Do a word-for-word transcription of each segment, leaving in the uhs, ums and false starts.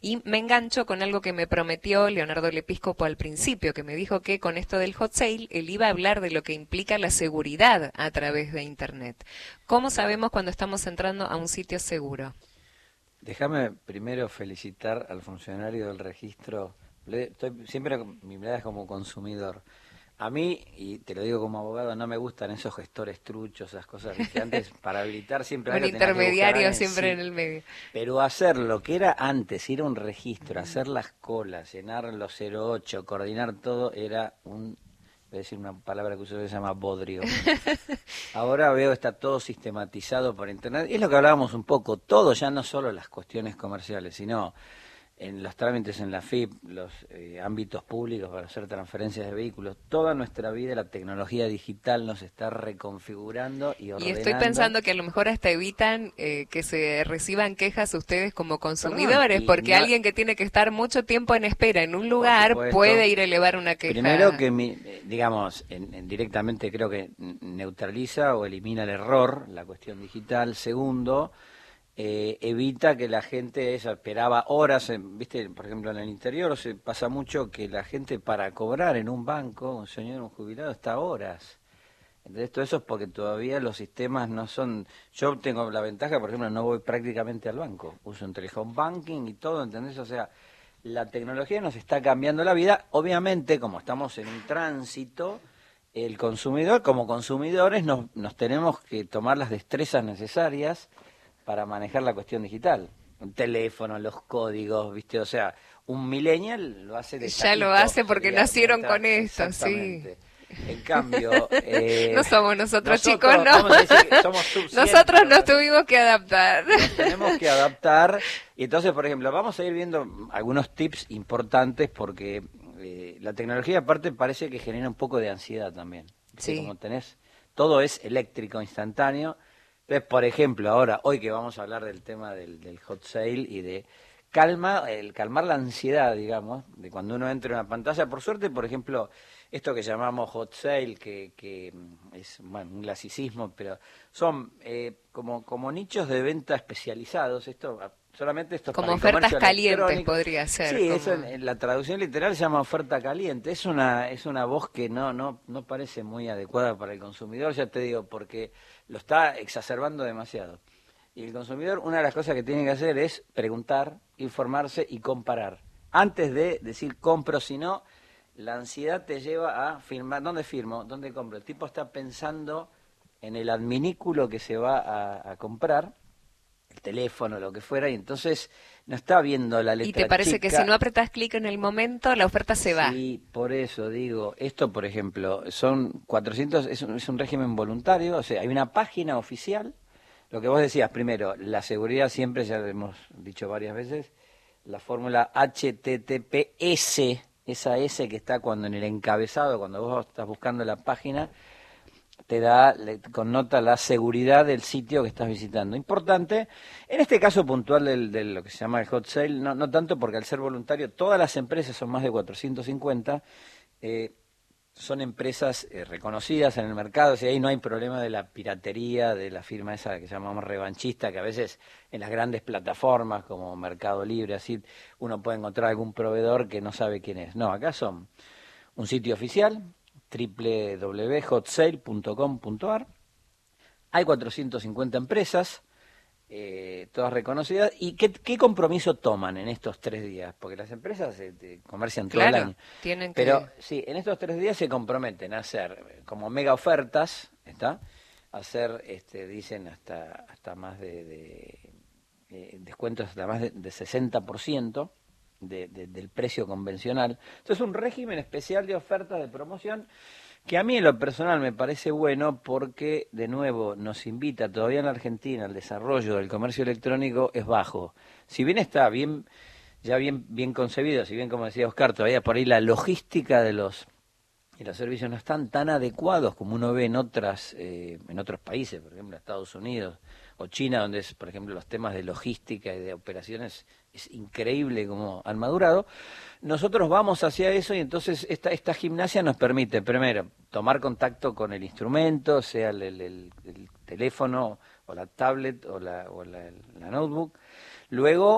Y me engancho con algo que me prometió Leonardo Lepiscopo al principio, que me dijo que con esto del hot sale él iba a hablar de lo que implica la seguridad a través de Internet. ¿Cómo sabemos cuando estamos entrando a un sitio seguro? Déjame primero felicitar al funcionario del registro. Le- Estoy, siempre con- mi mirada es como consumidor. A mí, y te lo digo como abogado, no me gustan esos gestores truchos, esas cosas, viste, antes para habilitar siempre Un algo tenías que buscar a intermediario alguien, siempre en sí. el medio. Pero hacer lo que era antes, ir a un registro, hacer las colas, llenar los cero ocho, coordinar todo, era un, voy a decir una palabra que uso que se llama bodrio. Ahora veo está todo sistematizado por internet. Es lo que hablábamos un poco, todo, ya no solo las cuestiones comerciales, sino en los trámites en la F I P, los eh, ámbitos públicos para hacer transferencias de vehículos. Toda nuestra vida la tecnología digital nos está reconfigurando y Y estoy ordenando. pensando que a lo mejor hasta evitan eh, que se reciban quejas ustedes como Perdón, consumidores, y porque no, alguien que tiene que estar mucho tiempo en espera en un por lugar supuesto. puede ir a elevar una Primero queja. que, mi, eh, digamos, en, en directamente creo que n- neutraliza o elimina el error, la cuestión digital. Segundo, eh, evita que la gente esa, esperaba horas, en- viste, por ejemplo en el interior se pasa mucho que la gente para cobrar en un banco, un señor, un jubilado, está horas. Entonces todo eso es porque todavía los sistemas no son... Yo tengo la ventaja, por ejemplo, no voy prácticamente al banco, uso un teléfono banking y todo, ¿entendés? O sea, la tecnología nos está cambiando la vida. Obviamente, como estamos en un tránsito, el consumidor, como consumidores, nos, nos tenemos que tomar las destrezas necesarias para manejar la cuestión digital. Un teléfono, los códigos, ¿viste? O sea, un millennial lo hace de Ya lo taquito, hace porque sería nacieron mientras... con esto, sí. Exactamente. En cambio, eh, No somos nosotros, chicos, nosotros, no. vamos a decir que somos sub cien, Nosotros pero nos tuvimos que adaptar. nos tenemos que adaptar. Y entonces, por ejemplo, vamos a ir viendo algunos tips importantes porque eh, la tecnología aparte parece que genera un poco de ansiedad también. ¿Viste? Sí. Como tenés, todo es eléctrico, instantáneo. Entonces, por ejemplo, ahora, hoy que vamos a hablar del tema del, del hot sale y de calma, el calmar la ansiedad, digamos, de cuando uno entra en una pantalla. Por suerte, por ejemplo, esto que llamamos hot sale, que, que es bueno, un clasicismo, pero son eh, como, como nichos de venta especializados. Esto solamente esto es para Como el ofertas comercio calientes electrónico. podría ser. Sí, eso en, Como... en la traducción literal se llama oferta caliente. Es una es una voz que no no no parece muy adecuada para el consumidor, ya te digo, porque lo está exacerbando demasiado. Y el consumidor, una de las cosas que tiene que hacer es preguntar, informarse y comparar. Antes de decir compro, si no, la ansiedad te lleva a firmar. ¿Dónde firmo? ¿Dónde compro? El tipo está pensando en el adminículo que se va a, a comprar, el teléfono, lo que fuera, y entonces no está viendo la Y te letra parece que si chica. no apretas clic en el momento, la oferta se va. Sí, por eso digo, esto por ejemplo, son cuatrocientos, es un, es un régimen voluntario, o sea, hay una página oficial. Lo que vos decías, primero, la seguridad siempre, ya lo hemos dicho varias veces, la fórmula H T T P S, esa S que está cuando en el encabezado, cuando vos estás buscando la página, te da, le connota la seguridad del sitio que estás visitando. Importante, en este caso puntual del, de lo que se llama el hot sale, no, no tanto porque al ser voluntario, todas las empresas, son más de cuatrocientos cincuenta, eh, son empresas eh, reconocidas en el mercado, o sea, ahí no hay problema de la piratería, de la firma esa que llamamos revanchista, que a veces en las grandes plataformas como Mercado Libre, así, uno puede encontrar algún proveedor que no sabe quién es. No, acá son un sitio oficial, doble u doble u doble u punto hot sale punto com punto a r. Hay cuatrocientas cincuenta empresas, eh, todas reconocidas. ¿Y qué, qué compromiso toman en estos tres días? Porque las empresas eh, te comercian todo el Claro, año. tienen Pero que... sí, en estos tres días se comprometen a hacer eh, como mega ofertas, ¿está? A hacer, este, dicen, hasta hasta más de, de eh, descuentos hasta más de, de sesenta por ciento de, de, del precio convencional. Entonces, un régimen especial de ofertas de promoción que a mí en lo personal me parece bueno porque, de nuevo, nos invita todavía en la Argentina, el desarrollo del comercio electrónico es bajo. Si bien está bien, ya bien, bien concebido, si bien, como decía Oscar, todavía por ahí la logística de los, de los servicios no están tan adecuados como uno ve en otras, eh, en otros países, por ejemplo Estados Unidos o China, donde es, por ejemplo, los temas de logística y de operaciones es increíble como han madurado. Nosotros vamos hacia eso y entonces esta, esta gimnasia nos permite, primero, tomar contacto con el instrumento, sea el, el, el, el teléfono o la tablet o la, o la, la notebook. Luego,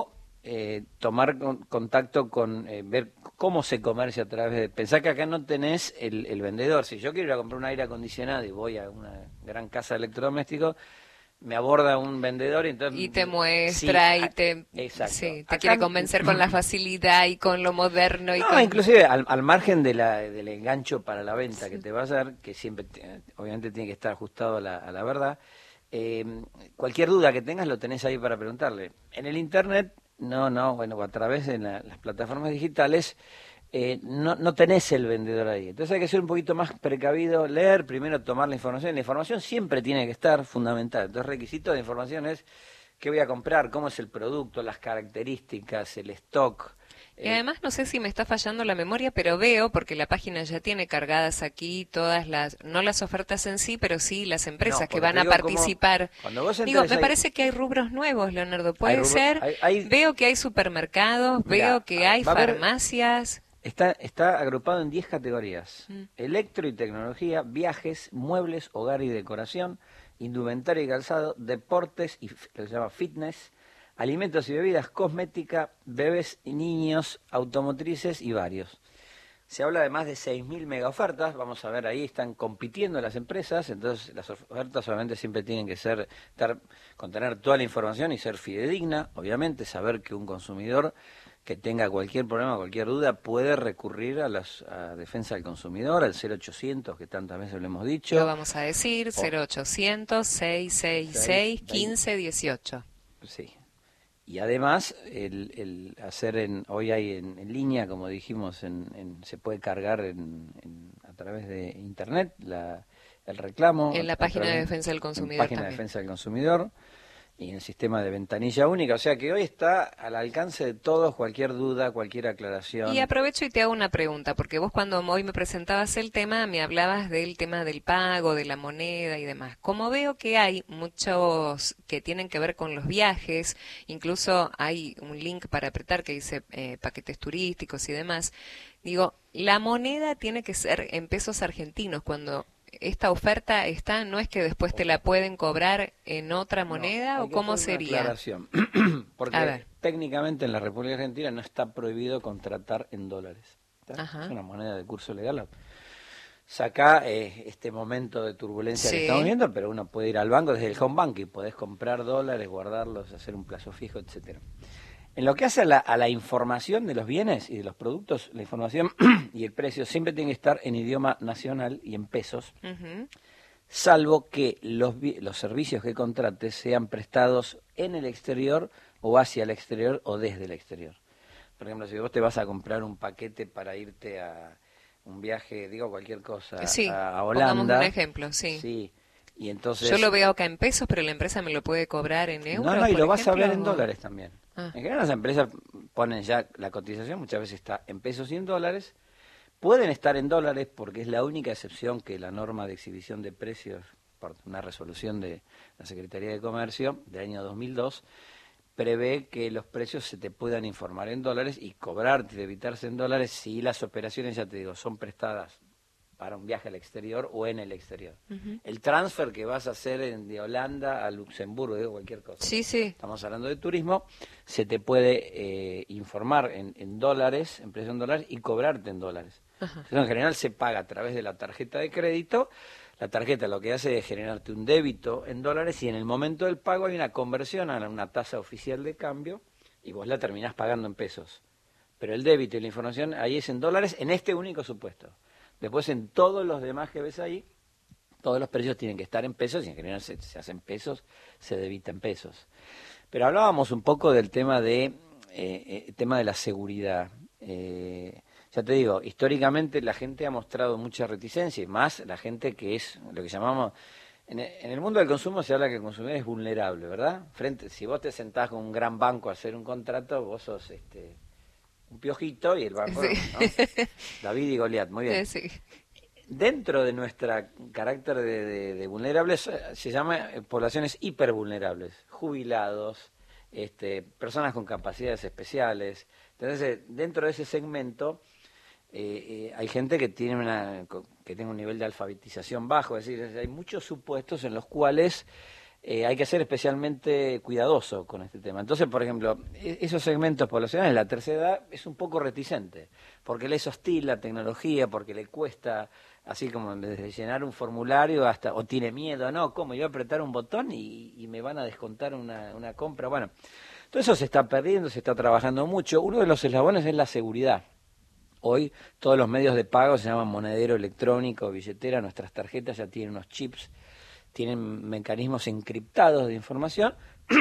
eh, tomar con, contacto con, eh, ver cómo se comercia a través de... Pensá que acá no tenés el, el vendedor. Si yo quiero ir a comprar un aire acondicionado y voy a una gran casa de electrodomésticos, me aborda un vendedor y entonces... Y te Sí, muestra y a- te, exacto. sí, te Acá quiere n- convencer con la facilidad y con lo moderno y No, con... inclusive al, al margen de la, del engancho para la venta que te va a hacer, que siempre, te- obviamente tiene que estar ajustado a la, a la verdad, eh, cualquier duda que tengas lo tenés ahí para preguntarle. En el Internet, no, no, bueno, a través de la- las plataformas digitales, eh, no, no tenés el vendedor ahí. Entonces hay que ser un poquito más precavido, leer, primero tomar la información. La información siempre tiene que estar fundamental. Entonces requisito de información es qué voy a comprar, cómo es el producto, las características, el stock. Y eh, además no sé si me está fallando la memoria, pero veo, porque la página ya tiene cargadas aquí todas las, no las ofertas en sí, pero sí las empresas No, que porque van te a digo cómo, participar. cuando vos Digo, entras me ahí, parece que hay rubros nuevos, Leonardo, hay, puede rubro- ser. hay, hay- Veo que hay supermercados, veo mira, que hay va a haber, farmacias. está, está agrupado en diez categorías: Mm. electro y tecnología, viajes, muebles, hogar y decoración, indumentaria y calzado, deportes y f- lo que se llama fitness, alimentos y bebidas, cosmética, bebés y niños, automotrices y varios. Se habla de más de seis mil mega ofertas, vamos a ver ahí, están compitiendo las empresas, entonces las ofertas obviamente siempre tienen que ser, estar, contener toda la información y ser fidedigna, obviamente, saber que un consumidor que tenga cualquier problema, cualquier duda, puede recurrir a la defensa del consumidor, al cero ochocientos que tantas veces lo hemos Lo dicho, vamos a decir, o cero ochocientos, seiscientos sesenta y seis, quince dieciocho. sí. Y además, el, el hacer en, hoy hay en, en línea, como dijimos, en, en- se puede cargar en, en- a través de internet la, el reclamo, En la a, a página de través defensa del en consumidor página de también. defensa del consumidor y en el sistema de ventanilla única. O sea que hoy está al alcance de todos, cualquier duda, cualquier Y aclaración. aprovecho y te hago una pregunta, porque vos cuando hoy me presentabas el tema, me hablabas del tema del pago, de la moneda y demás. Como veo que hay muchos que tienen que ver con los viajes, incluso hay un link para apretar que dice eh, paquetes turísticos y demás, digo, la moneda tiene que ser en pesos argentinos. Cuando esta oferta está, ¿no es que después te la pueden cobrar en otra No, moneda hay o que cómo hacer una sería? aclaración, A porque ver, técnicamente en la República Argentina no está prohibido contratar en dólares. ¿Está? Es ajá, una moneda de curso legal. Saca eh, este momento de turbulencia que estamos sí, viendo, pero uno puede ir al banco desde el home bank y podés comprar dólares, guardarlos, hacer un plazo fijo, etcétera. En lo que hace a la, a la información de los bienes y de los productos, la información y el precio siempre tiene que estar en idioma nacional y en pesos, ujú, salvo que los, bi- los servicios que contrates sean prestados en el exterior o hacia el exterior o desde el exterior. Por ejemplo, si vos te vas a comprar un paquete para irte a un viaje, digo cualquier cosa, sí, a, a pongamos un Holanda, ejemplo, sí. sí, y Yo entonces, lo veo acá en pesos, pero la empresa me lo puede cobrar en no, euros, no, y por lo vas a ejemplo. ver en o- dólares también. Ah, En general las empresas ponen ya la cotización, muchas veces está en pesos y en dólares. Pueden estar en dólares porque es la única excepción que la norma de exhibición de precios, por una resolución de la Secretaría de Comercio del año dos mil dos, prevé que los precios se te puedan informar en dólares y cobrarte y debitarse en dólares si las operaciones, ya te digo, son prestadas para un viaje al exterior o en el exterior. ujú. El transfer que vas a hacer en- de Holanda a Luxemburgo, digo cualquier cosa, Sí, sí. estamos hablando de turismo, se te puede eh, informar en, en dólares, en precio en dólares, y cobrarte en dólares. Ajá. Eso en general se paga a través de la tarjeta de crédito. La tarjeta lo que hace es generarte un débito en dólares y en el momento del pago hay una conversión a una tasa oficial de cambio y vos la terminás pagando en pesos. Pero el débito y la información ahí es en dólares en este único supuesto. Después en todos los demás que ves ahí, todos los precios tienen que estar en pesos y en general se, se hacen pesos, se debita en pesos. Pero hablábamos un poco del tema de, eh, eh, tema de la seguridad. Eh, ya te digo, históricamente la gente ha mostrado mucha reticencia y más la gente que es lo que llamamos... En el, en el mundo del consumo se habla que el consumidor es vulnerable, ¿verdad? Frente, si vos te sentás con un gran banco a hacer un contrato, vos sos este, un piojito y el banco, Sí. ¿no? David y Goliat, muy bien. Eh, sí. Dentro de nuestro carácter de, de, de vulnerables eh, se llama eh, poblaciones hipervulnerables, jubilados, este, personas con capacidades especiales. Entonces, eh, dentro de ese segmento eh, eh, hay gente que tiene una co- que tiene un nivel de alfabetización bajo, es decir, hay muchos supuestos en los cuales eh, hay que ser especialmente cuidadoso con este tema. Entonces, por ejemplo, esos segmentos poblacionales, la tercera edad es un poco reticente, porque le es hostil la tecnología, porque le cuesta, así como desde llenar un formulario hasta, o tiene miedo, no, ¿cómo? Yo voy a apretar un botón y, y me van a descontar una, una compra. Bueno, todo eso se está perdiendo, se está trabajando mucho. Uno de los eslabones es la seguridad. Hoy todos los medios de pago se llaman monedero electrónico, billetera, nuestras tarjetas ya tienen unos chips, tienen mecanismos encriptados de información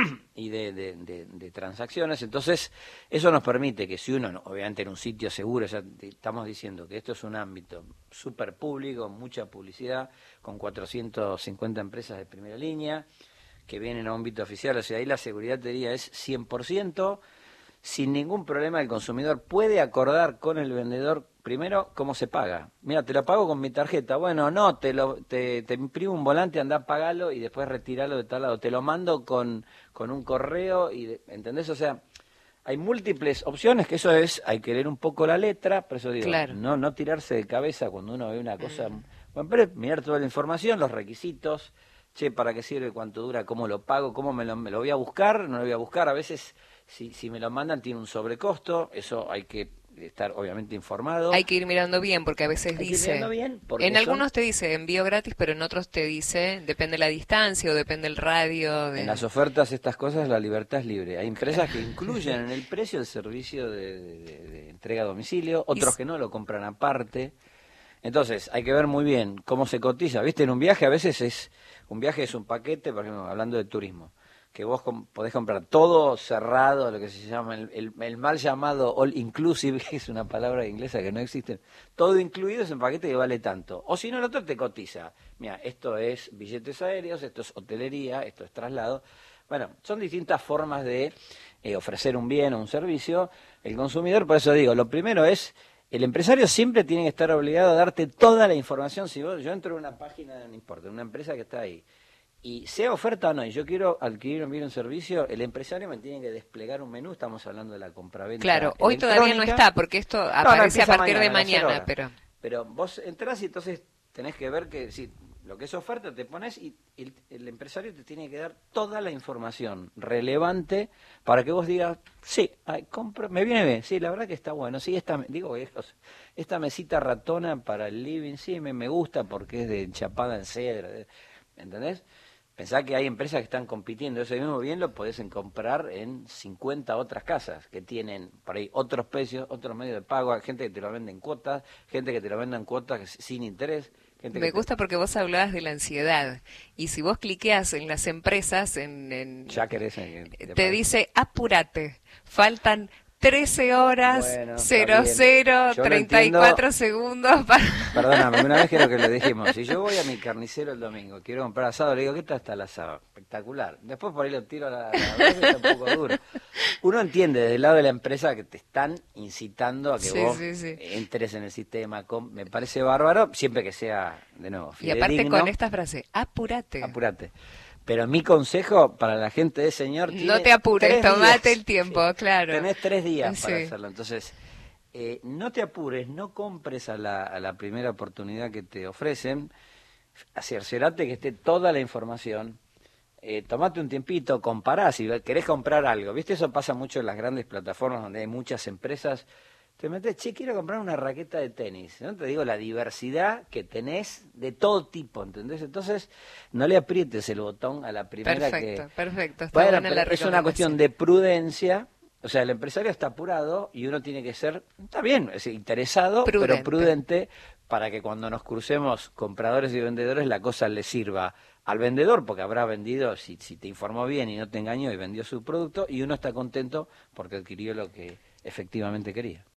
y de, de, de, de transacciones. Entonces, eso nos permite que si uno, obviamente en un sitio seguro, ya estamos diciendo que esto es un ámbito súper público, mucha publicidad, con cuatrocientas cincuenta empresas de primera línea, que vienen a un ámbito oficial, o sea, ahí la seguridad, te diría, es cien por ciento, sin ningún problema el consumidor puede acordar con el vendedor primero cómo se paga. Mira, te lo pago con mi tarjeta. Bueno, no, te lo te, te imprimo un volante, andá, pagalo y después retiralo de tal lado. Te lo mando con, con un correo, y de, ¿entendés? O sea, hay múltiples opciones, que eso es, hay que leer un poco la letra, por eso digo, claro. no, no tirarse de cabeza cuando uno ve una cosa. Mm. Bueno, pero mirar toda la información, los requisitos, che, ¿para qué sirve? ¿Cuánto dura? ¿Cómo lo pago? ¿Cómo me lo, me lo voy a buscar? ¿No lo voy a buscar? A veces, si, si me lo mandan, tiene un sobrecosto, eso hay que estar obviamente informado. Hay que ir mirando bien, porque a veces hay dice, que ir mirando bien en son... algunos te dice envío gratis, pero en otros te dice, depende la distancia o depende el radio. De... En las ofertas, estas cosas, la libertad es libre. Hay empresas que incluyen en el precio el servicio de, de, de, de entrega a domicilio, otros que no lo compran aparte. Entonces, hay que ver muy bien cómo se cotiza. ¿Viste? En un viaje a veces es, un viaje es un paquete, por ejemplo, hablando de turismo, que vos com podés comprar todo cerrado, lo que se llama el, el, el mal llamado all inclusive, que es una palabra inglesa que no existe, todo incluido es un paquete que vale tanto. O si no, el otro te cotiza. Mira, esto es billetes aéreos, esto es hotelería, esto es traslado. Bueno, son distintas formas de eh, ofrecer un bien o un servicio. El consumidor, por eso digo, lo primero es, el empresario siempre tiene que estar obligado a darte toda la información. Si vos, yo entro en una página, no importa, una empresa que está ahí, y sea oferta o no, y yo quiero adquirir un bien o un servicio, el empresario me tiene que desplegar un menú. Estamos hablando de la compraventa. Claro, hoy todavía no está, porque esto no, aparece no, a partir mañana, de mañana. No pero pero vos entrás y entonces tenés que ver que si lo que es oferta te pones y el, el empresario te tiene que dar toda la información relevante para que vos digas, sí, ay, compro, me viene bien, sí, la verdad que está bueno, sí, esta, digo, esta mesita ratona para el living, sí, me, me gusta porque es de enchapada en cedro, ¿entendés? Pensá que hay empresas que están compitiendo, ese mismo bien lo podés comprar en cincuenta otras casas que tienen por ahí otros precios, otros medios de pago, hay gente que te lo vende en cuotas, gente que te lo vende en cuotas sin interés. Gente Me que gusta te... porque vos hablabas de la ansiedad, y si vos cliqueas en las empresas, en, en ya querés, eh, te, te dice, apúrate, faltan trece horas, bueno, cero cero, treinta y cuatro segundos para... Perdóname, una vez creo que lo dijimos, si yo voy a mi carnicero el domingo, quiero comprar asado, le digo, ¿qué tal está el asado? Espectacular. Después por ahí lo tiro a la, a la brasa, está un poco duro. Uno entiende desde el lado de la empresa que te están incitando a que sí, vos sí, sí. entres en el sistema, me parece bárbaro, siempre que sea, de nuevo, fidedigno. Y aparte con esta frase, apúrate. Apúrate. Pero mi consejo para la gente es, señor, no te apures, tomate el tiempo, sí, claro. Tenés tres días sí. para hacerlo. Entonces, eh, no te apures, no compres a la, a la primera oportunidad que te ofrecen. Cerciorate que esté toda la información. Eh, tomate un tiempito, compará si querés comprar algo. ¿Viste? Eso pasa mucho en las grandes plataformas donde hay muchas empresas. Te metes, che, quiero comprar una raqueta de tenis. No te digo la diversidad que tenés de todo tipo, ¿entendés? Entonces, no le aprietes el botón a la primera. Perfecto, que... perfecto. Está bueno, buena la es una cuestión de prudencia. O sea, el empresario está apurado y uno tiene que ser, está bien, es interesado, prudente. Pero prudente, para que cuando nos crucemos compradores y vendedores la cosa le sirva al vendedor, porque habrá vendido, si, si te informó bien y no te engañó y vendió su producto, y uno está contento porque adquirió lo que efectivamente quería.